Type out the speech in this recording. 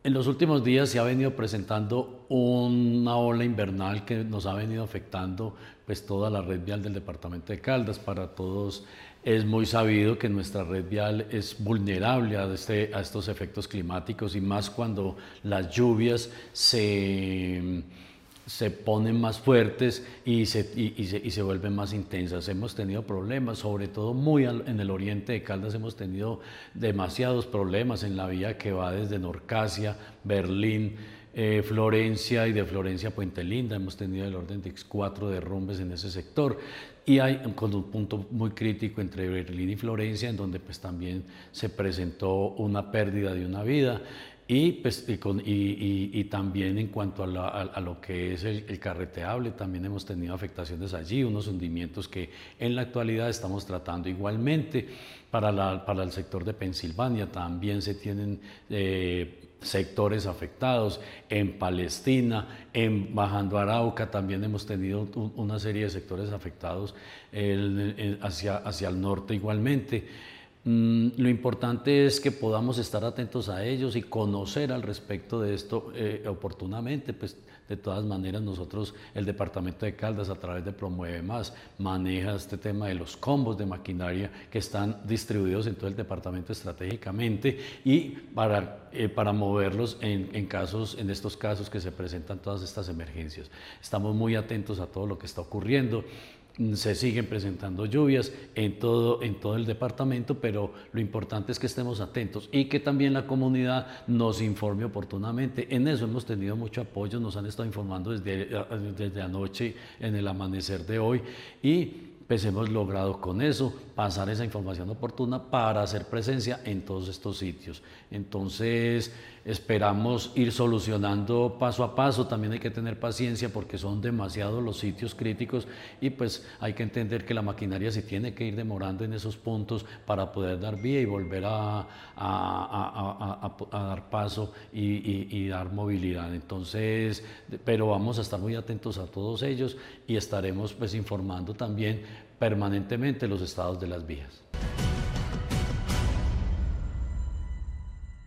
En los últimos días se ha venido presentando una ola invernal que nos ha venido afectando pues toda la red vial del departamento de Caldas. Para todos es muy sabido que nuestra red vial es vulnerable a estos efectos climáticos, y más cuando las lluvias se ponen más fuertes y se vuelven más intensas. Hemos tenido problemas, sobre todo en el oriente de Caldas hemos tenido demasiados problemas en la vía que va desde Norcasia, Berlín, Florencia, y de Florencia a Puente Linda. Hemos tenido el orden de 4 derrumbes en ese sector, y hay con un punto muy crítico entre Berlín y Florencia, en donde pues también se presentó una pérdida de una vida. Y, pues, y también en cuanto a lo que es el carreteable, también hemos tenido afectaciones allí, unos hundimientos que en la actualidad estamos tratando. Igualmente para el sector de Pensilvania también se tienen sectores afectados. En Palestina, bajando a Arauca, también hemos tenido una serie de sectores afectados hacia el norte igualmente. Lo importante es que podamos estar atentos a ellos y conocer al respecto de esto oportunamente. Pues de todas maneras, nosotros, el departamento de Caldas, a través de Promueve Más, maneja este tema de los combos de maquinaria que están distribuidos en todo el departamento estratégicamente, y para moverlos en estos casos que se presentan todas estas emergencias. Estamos muy atentos a todo lo que está ocurriendo. Se siguen presentando lluvias en todo el departamento, pero lo importante es que estemos atentos y que también la comunidad nos informe oportunamente. En eso hemos tenido mucho apoyo, nos han estado informando desde anoche, en el amanecer de hoy, y pues hemos logrado con eso pasar esa información oportuna para hacer presencia en todos estos sitios. Entonces esperamos ir solucionando paso a paso. También hay que tener paciencia porque son demasiados los sitios críticos, y pues hay que entender que la maquinaria se tiene que ir demorando en esos puntos para poder dar vía y volver a dar paso y dar movilidad. Entonces, pero vamos a estar muy atentos a todos ellos y estaremos pues informando también permanentemente los estados de las vías.